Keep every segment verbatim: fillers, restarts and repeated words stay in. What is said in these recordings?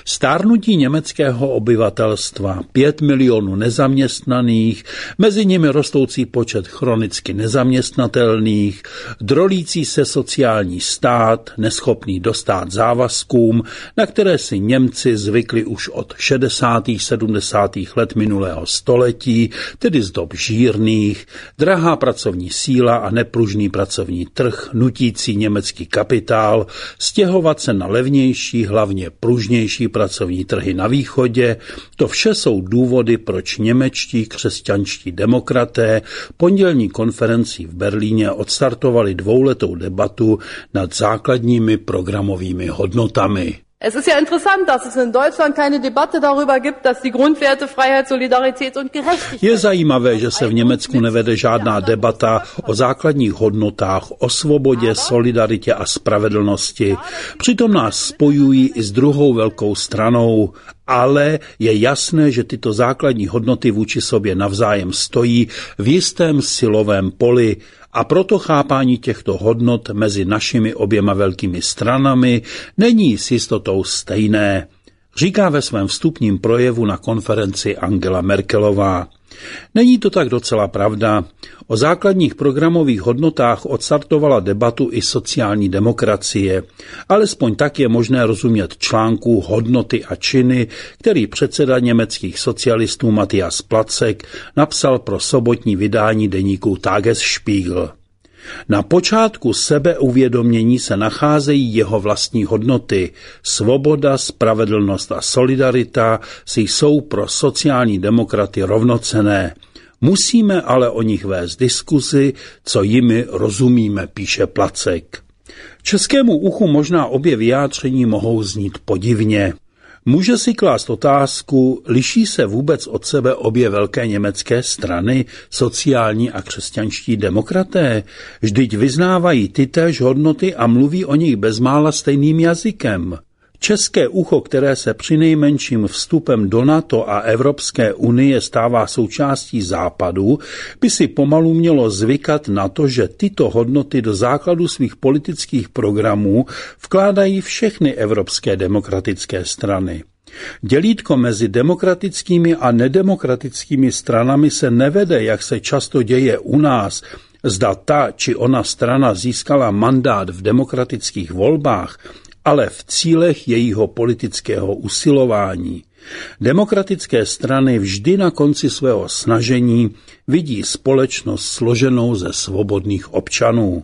Stárnutí německého obyvatelstva, pět milionů nezaměstnaných, mezi nimi rostoucí počet chronicky nezaměstnatelných, drolící se sociální stát, neschopný dostát závazkům, na které si Němci zvykli už od šedesátých sedmdesátých let minulého století, tedy z dob žírných, drahá pracovní síla a nepružný pracovní trh nutící německý kapitál stěhovat se na levnější, hlavně pružnější pracovní trhy na východě, to vše jsou důvody, proč němečtí křesťanští demokraté pondělní konferencí v Berlíně odstartovali dvouletou debatu nad základními programovými hodnotami. Es ist ja interessant, dass es in Deutschland keine Debatte darüber gibt, dass die Grundwerte Freiheit, Solidarität und Gerechtigkeit. Je zajímavé, že se v Německu nevede žádná debata o základních hodnotách, o svobodě, solidaritě a spravedlnosti. Přitom nás spojují i s druhou velkou stranou, ale je jasné, že tyto základní hodnoty vůči sobě navzájem stojí v jistém silovém poli. A proto chápání těchto hodnot mezi našimi oběma velkými stranami není s jistotou stejné, říká ve svém vstupním projevu na konferenci Angela Merkelová. Není to tak docela pravda. O základních programových hodnotách odstartovala debatu i sociální demokracie. Alespoň tak je možné rozumět článku Hodnoty a činy, který předseda německých socialistů Matthias Placek napsal pro sobotní vydání deníku Tagesspiegel. Na počátku sebeuvědomění se nacházejí jeho vlastní hodnoty. Svoboda, spravedlnost a solidarita si jsou pro sociální demokraty rovnocenné. Musíme ale o nich vést diskuzi, co jimi rozumíme, píše Placek. Českému uchu možná obě vyjádření mohou znít podivně. Může si klást otázku, liší se vůbec od sebe obě velké německé strany, sociální a křesťanští demokraté? Vždyť vyznávají tytéž hodnoty a mluví o nich bezmála stejným jazykem. České ucho, které se přinejmenším vstupem do NATO a Evropské unie stává součástí Západu, by si pomalu mělo zvykat na to, že tyto hodnoty do základu svých politických programů vkládají všechny evropské demokratické strany. Dělítko mezi demokratickými a nedemokratickými stranami se nevede, jak se často děje u nás, zda ta či ona strana získala mandát v demokratických volbách, ale v cílech jejího politického usilování. Demokratické strany vždy na konci svého snažení vidí společnost složenou ze svobodných občanů.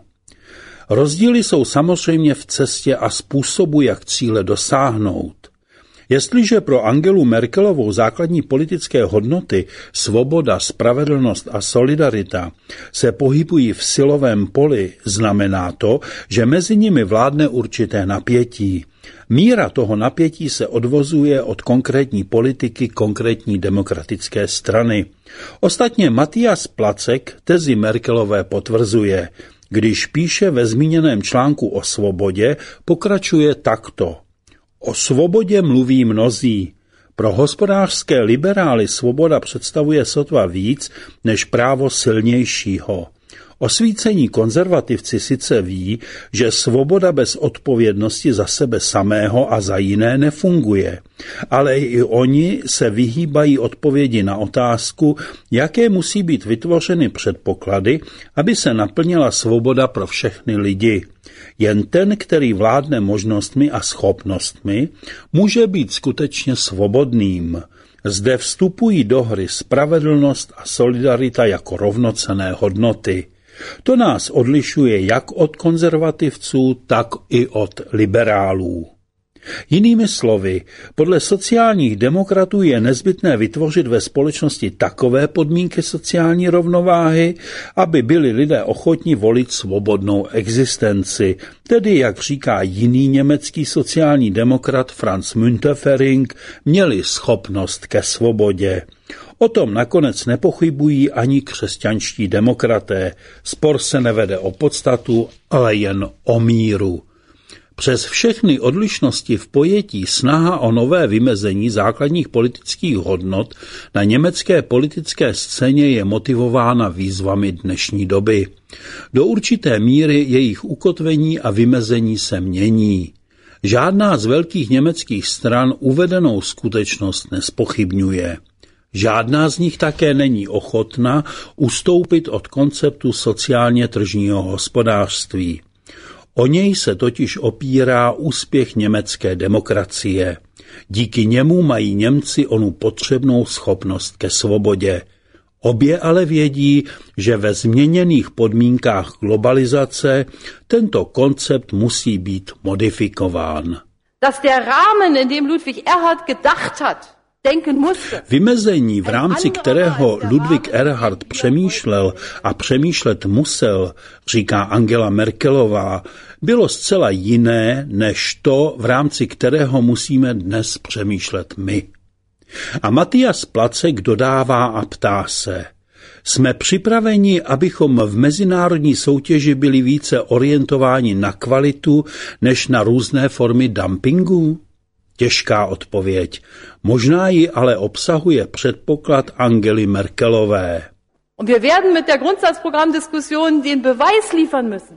Rozdíly jsou samozřejmě v cestě a způsobu, jak cíle dosáhnout. Jestliže pro Angelu Merkelovou základní politické hodnoty, svoboda, spravedlnost a solidarita se pohybují v silovém poli, znamená to, že mezi nimi vládne určité napětí. Míra toho napětí se odvozuje od konkrétní politiky konkrétní demokratické strany. Ostatně Matthias Placek tezi Merkelové potvrzuje. Když píše ve zmíněném článku o svobodě, pokračuje takto. O svobodě mluví mnozí. Pro hospodářské liberály svoboda představuje sotva víc než právo silnějšího. Osvícení konzervativci sice ví, že svoboda bez odpovědnosti za sebe samého a za jiné nefunguje, ale i oni se vyhýbají odpovědi na otázku, jaké musí být vytvořeny předpoklady, aby se naplnila svoboda pro všechny lidi. Jen ten, který vládne možnostmi a schopnostmi, může být skutečně svobodným. Zde vstupují do hry spravedlnost a solidarita jako rovnocenné hodnoty. To nás odlišuje jak od konzervativců, tak i od liberálů. Jinými slovy, podle sociálních demokratů je nezbytné vytvořit ve společnosti takové podmínky sociální rovnováhy, aby byli lidé ochotni volit svobodnou existenci, tedy, jak říká jiný německý sociální demokrat Franz Müntefering, měli schopnost ke svobodě. O tom nakonec nepochybují ani křesťanští demokraté. Spor se nevede o podstatu, ale jen o míru. Přes všechny odlišnosti v pojetí snaha o nové vymezení základních politických hodnot na německé politické scéně je motivována výzvami dnešní doby. Do určité míry jejich ukotvení a vymezení se mění. Žádná z velkých německých stran uvedenou skutečnost nespochybňuje. Žádná z nich také není ochotna ustoupit od konceptu sociálně tržního hospodářství. O něj se totiž opírá úspěch německé demokracie. Díky němu mají Němci onu potřebnou schopnost ke svobodě. Obě ale vědí, že ve změněných podmínkách globalizace tento koncept musí být modifikován. Dass der Rahmen, in dem Ludwig Erhard gedacht hat, denken musste. Vymezení, v rámci kterého Ludwig Erhard přemýšlel a přemýšlet musel, říká Angela Merkelová, bylo zcela jiné než to, v rámci kterého musíme dnes přemýšlet my. A Matthias Placek dodává a ptá se, jsme připraveni, abychom v mezinárodní soutěži byli více orientováni na kvalitu než na různé formy dumpingu? Těžká odpověď. Možná ji ale obsahuje předpoklad Angely Merkelové. Und wir werden mit der Grundsatzprogrammdiskussion den Beweis liefern müssen.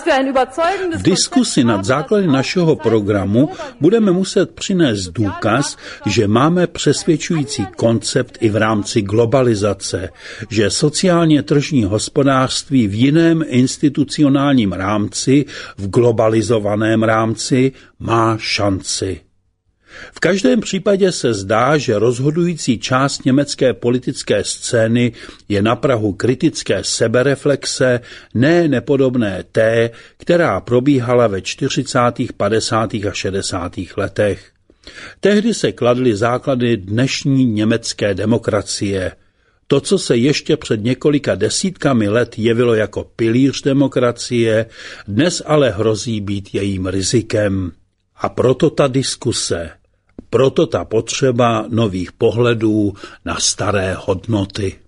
V diskusi nad základy našeho programu budeme muset přinést důkaz, že máme přesvědčující koncept i v rámci globalizace, že sociálně tržní hospodářství v jiném institucionálním rámci, v globalizovaném rámci, má šanci. V každém případě se zdá, že rozhodující část německé politické scény je na prahu kritické sebereflexe, ne nepodobné té, která probíhala ve čtyřicátých, padesátých a šedesátých letech. Tehdy se kladly základy dnešní německé demokracie. To, co se ještě před několika desítkami let jevilo jako pilíř demokracie, dnes ale hrozí být jejím rizikem. A proto ta diskuse. Proto ta potřeba nových pohledů na staré hodnoty.